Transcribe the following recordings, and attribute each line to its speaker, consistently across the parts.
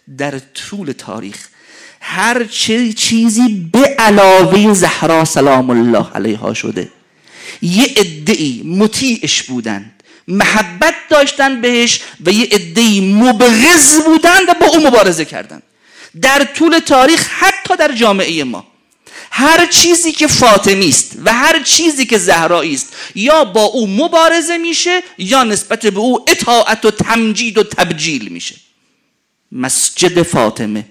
Speaker 1: در طول تاریخ هر چیزی به علاوه زهرا سلام الله علیها شده، یه عده‌ای مطیعش بودن، محبت داشتن بهش، و یه عده‌ای مبغض بودن و با او مبارزه کردن. در طول تاریخ حتی در جامعه ما هر چیزی که فاطمی است و هر چیزی که زهرایی است یا با او مبارزه میشه یا نسبت به او اطاعت و تمجید و تبجیل میشه. مسجد فاطمه،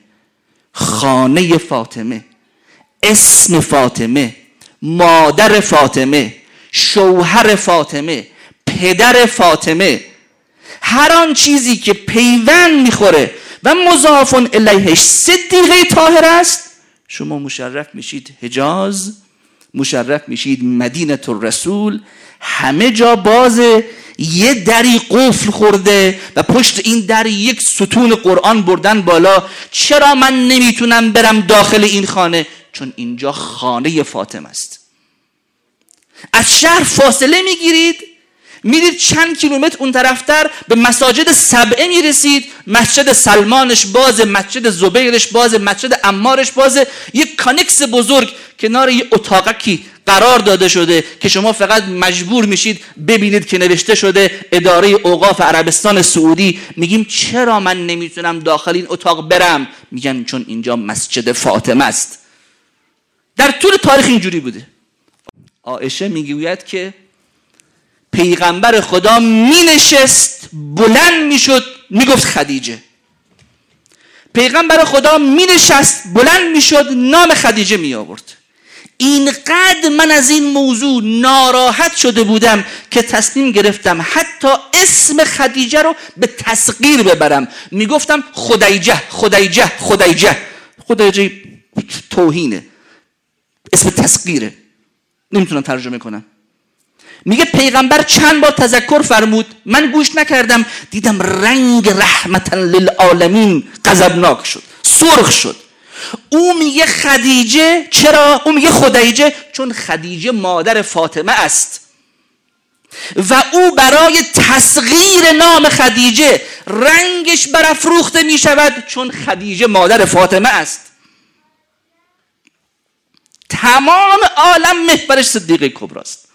Speaker 1: خانه فاطمه، اسم فاطمه، مادر فاطمه، شوهر فاطمه، پدر فاطمه، هر آن چیزی که پیوند میخوره و مضاف الیهش صدیقه طاهر است، شما مشرف میشید حجاز، مشرف میشید مدینه الرسول، همه جا بازه، یه دری قفل خورده و پشت این در یک ستون قرآن بردن بالا. چرا من نمیتونم برم داخل این خانه؟ چون اینجا خانه فاطمه است. از شهر فاصله میگیرید، میرید چند کیلومتر اون طرفتر به مساجد سبعه میرسید، مسجد سلمانش بازه، مسجد زبیرش بازه، مسجد عمارش بازه، یک کانکس بزرگ کنار یه اتاقکی قرار داده شده که شما فقط مجبور میشید ببینید که نوشته شده اداره اوقاف عربستان سعودی. میگیم چرا من نمیتونم داخل این اتاق برم؟ میگن چون اینجا مسجد فاطمه است. در طول تاریخ اینجوری بوده. عایشه میگوید که پیغمبر خدا می نشست، بلند می شد، می گفت خدیجه. پیغمبر خدا می نشست، بلند می شد، نام خدیجه می آورد. اینقدر من از این موضوع ناراحت شده بودم که تصمیم گرفتم حتی اسم خدیجه رو به تسغیر ببرم. می گفتم خدیجه خدیجه خدیجه. خدیجه توهینه، اسم تسغیره، نمیتونم ترجمه کنم. میگه پیغمبر چند بار تذکر فرمود، من گوش نکردم، دیدم رنگ رحمتا للعالمین غضبناک شد، سرخ شد. او میگه خدیجه، چرا؟ او میگه خدیجه چون خدیجه مادر فاطمه است و او برای تصغیر نام خدیجه رنگش برافروخته میشود چون خدیجه مادر فاطمه است. تمام عالم محورش صدیقه کبراست.